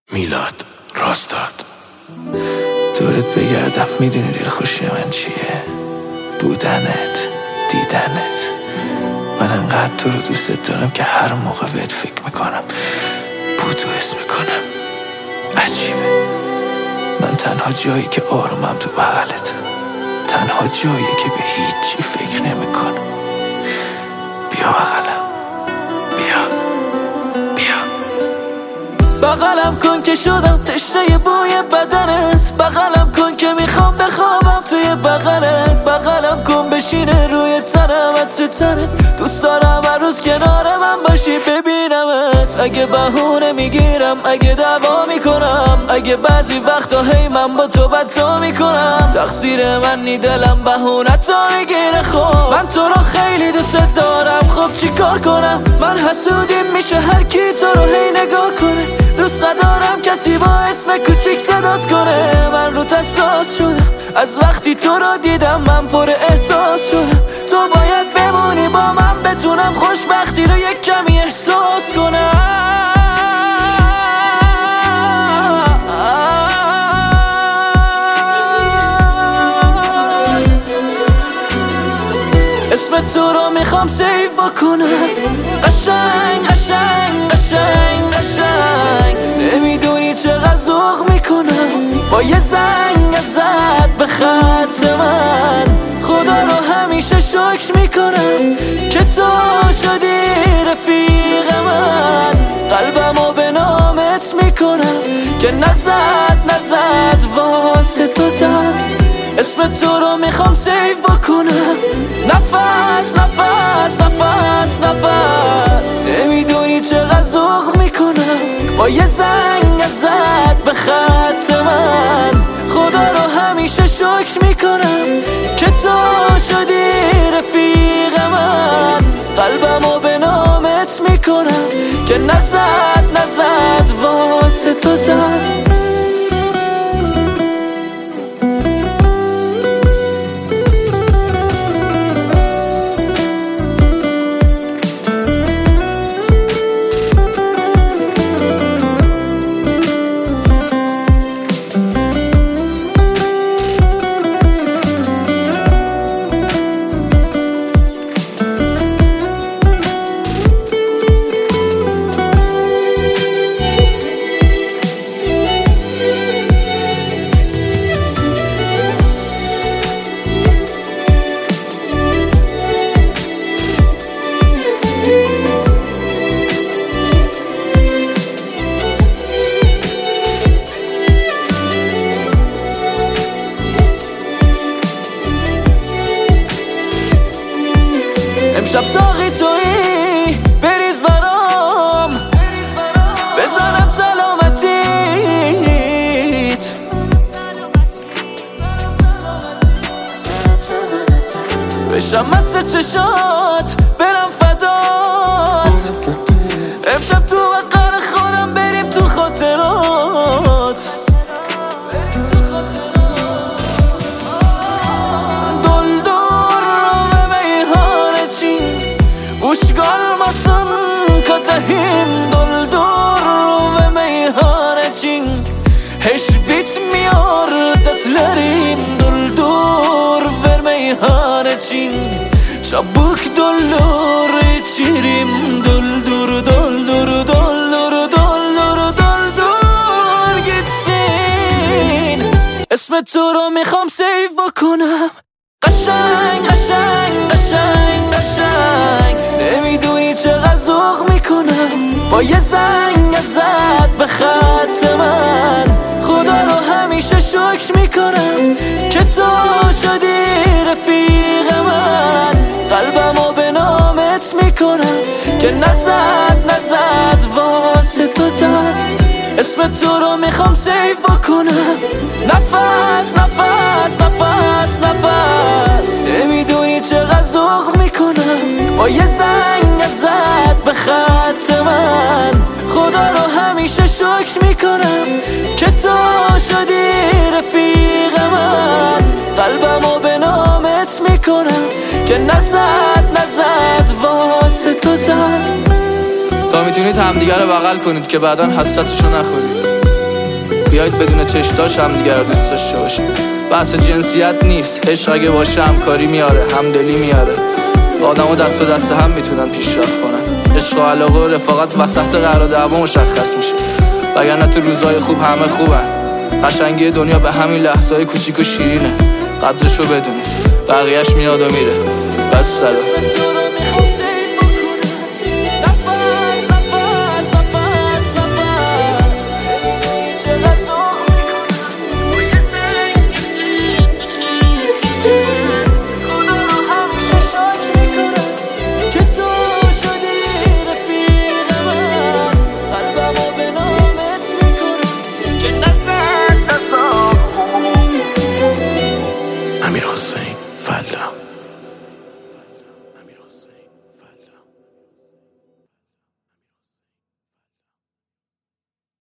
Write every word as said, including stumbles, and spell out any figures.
میلاد راستاد دورت بگردم، میدونی دلخوشی من چیه؟ بودنت، دیدنت. من انقدر تو رو دوست دارم که هر موقع بهت فکر میکنم بودو اسم میکنم. عجیبه، من تنها جایی که آرومم تو بغلت، تنها جایی که به هیچی فکر نمیکنم. بیا بغلم، بیا بغلم کن که شدم تشنه بوی بدنت، بغلم کن که میخوام بخوابم توی بغلت، بغلم کن بشینه روی تنم عطر تنت. دوست دارم هر روز کنار من باشی ببینمت. اگه بهونه میگیرم، اگه دعوا میکنم، اگه بعضی وقتا هی من با تو بدتا میکنم، تقصیر من نی دلم بهونه تا میگیره. خب من تو رو خیلی دوست دارم، خب چی کار کنم؟ من حسودیم میشه هر کی تو رو هی نگاه کنه. دوست ندارم کسی با اسم کوچیک صدات کنه. من رو حساس شدم از وقتی تو رو دیدم، من پر احساس شدم. تو باید بمونی با من، بتونم خوشبختی رو یک کمی احساس کنم. اسم تو رو میخوام سیو بکنم. قشنگ قشنگ قشنگ قشنگ، نمیدونی چقدر ذوق میکنم با یه زنگ ازت به خط من. خدا رو همیشه شکر میکنم که تو شدی رفیق من. قلبمو به نامت میکنم که نزد نزد واسه تو زد. اسم تو رو میخوام سیو بکنم. نفس نفس نفس نفس، نمیدونی چقدر ذوق میکنم با یه زنگ ازت به خط من. خدا رو همیشه شکر میکنم که تو شدی رفیق من. قلبمو به نامت میکنم که نزد نزد واسه تو زد. امشب ساقی تویی، بریز برام، بزنم سلامتیت. بشم مست چشات، برم فدات. امشب تو وقر خودم، بریم تو خاطرات. Ushgalmasın kadehin doldur ve meyhanecin. Hiç bitmiyor dertlerim, doldur ver meyhanecin. Çabuk doldur içerim, doldur doldur doldur doldur doldur gitsin. اسم تو رو میخوام سیو بکنم. قشنگ قشنگ قشنگ قشنگ، نمیدونی چقدر ذوق میکنم با یه زنگ ازت به خط من. خدا رو همیشه شکر میکنم که تو شدی رفیق من. قلبمو به نامت میکنم که نزد نزد واسه تو زد. اسم تو رو میخوام سیو بکنم. نفس نفس نفس نفس، نمیدونی چقدر ذوق میکنم با یه زنگ ازت به خط من. خدا رو همیشه شکر میکنم که تو شدی رفیق من. قلبمو به نامت میکنم که نزد نزد واسه تو زد. تا میتونید همدیگه رو بغل کنید که بعداً حسرتشو نخورید. بیایید بدون چشتاش هم دیگر دوست داشته باشیم. بحث جنسیت نیست، عشق اگه باشه همکاری میاره، همدلی میاره. آدمو دست به دست هم میتونن پیشرفت کنن. عشق و علاقه و رفاقت وسط قرار دعوا مشخص میشه، وگرنه تو روزای خوب همه خوبن. قشنگی دنیا به همین لحظه‌های کوچیک و شیرینه. قدرشو بدونید، بقیه‌اش میاد و میره. بس سلام.